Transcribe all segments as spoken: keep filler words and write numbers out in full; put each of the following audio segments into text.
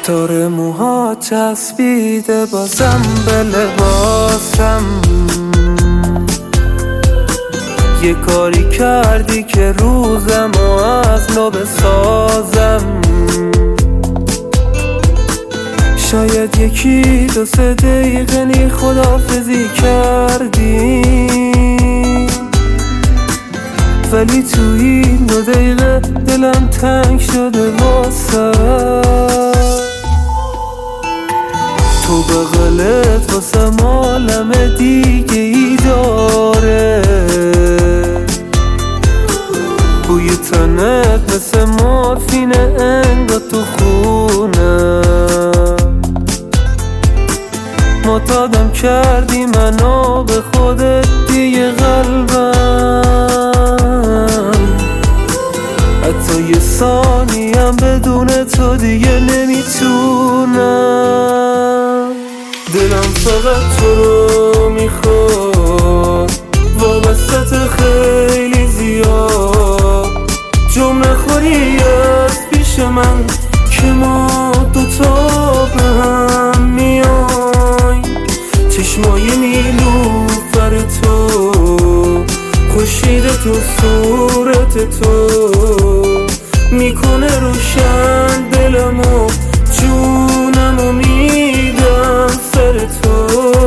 داره موها چسبیده بازم به لباسم. یه کاری کردی که روزم و از نو بسازم. شاید یکی دو سه دقیقه نی خداحافظی کردی، ولی توی این دو دقیقه دلم تنگ شده واسه تو. بغلت واسه عالم دیگه ای داره، بوی تنت مثل مورفینه انگار تو خونه. معتادم کردی منو به خودت دیگه قلبم، حتی یه ثانیم بدون تو دیگه نمیتونم. دلم فقط تو رو میخواد، وابستت خیلی زیاد. جمع نخوری از پیش من که ما دوتا به هم میای. چشمای نیلوفر تو، خورشید تو، صورت تو میکنه روشن دلمو، جونمو میدم سر تو.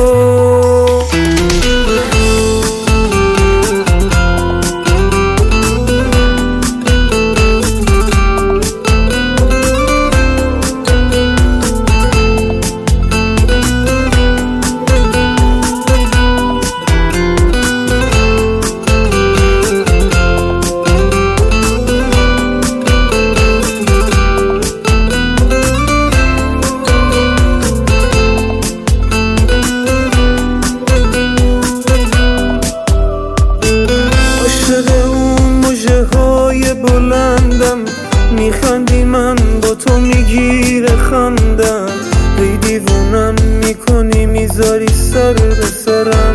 بلندم میخندی من با تو میگیره خندم، هی دیوونم میکنی میذاری سر به سرم.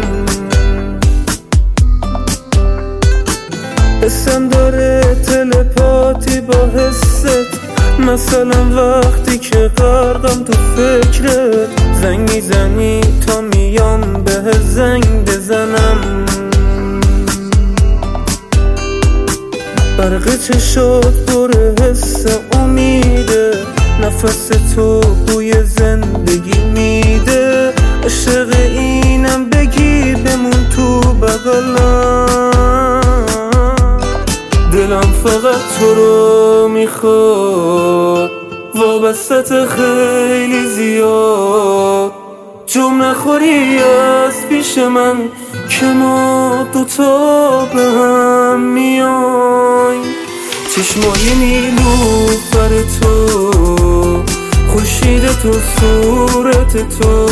حسم داره تلپاتی با حست، مثلا وقتی که غرقم تو فکرت. زنگ میزنی تا میام به زنگ بزنم، برق چشات بره حس امیده، نفس تو بوی زندگی میده. عاشق اینم بگی بمون تو بغلم. دلم فقط تو رو میخواد، وابستت خیلی زیاد. جمع نخوری از پیش من که ما دوتا به هم میای. چشمای نیلوفر تو، خورشید تو، صورت تو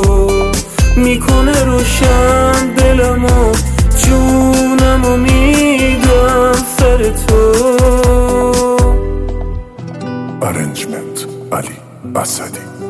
میکنه روشن دلمو، جونمو میدم سر تو. ارنجمنت علی اسدی.